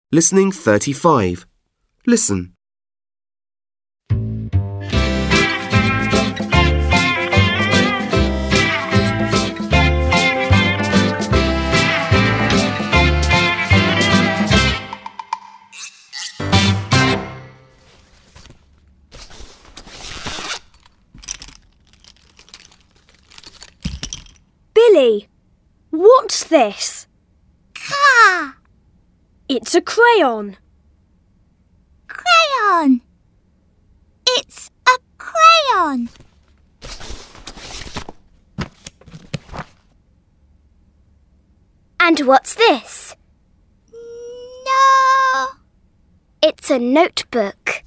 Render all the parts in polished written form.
Listening 35. Listen. Billy, what's this? Car. It's a crayon. Crayon. It's a crayon. And what's this? No. It's a notebook.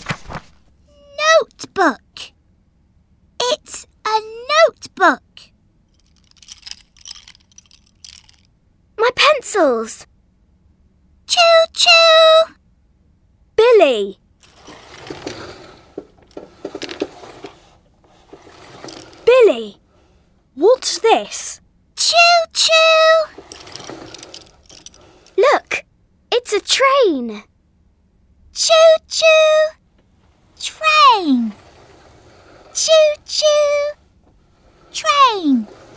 Notebook. It's a notebook. My pencils. Choo-choo. Billy. Billy, what's this? Choo-choo. Look, it's a train. Choo-choo. Train. Choo-choo. Train.